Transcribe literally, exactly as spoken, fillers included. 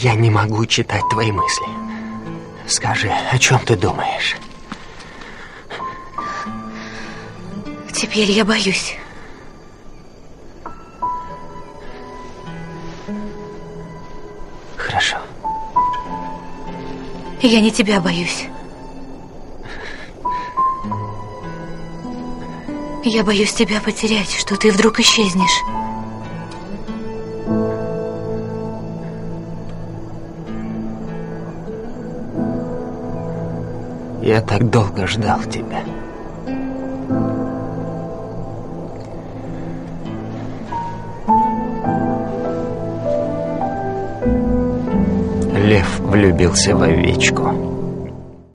Я не могу читать твои мысли. Скажи, о чем ты думаешь? Теперь я боюсь. Хорошо. Я не тебя боюсь. Я боюсь тебя потерять, что ты вдруг исчезнешь. Я так долго ждал тебя. Лев влюбился в овечку.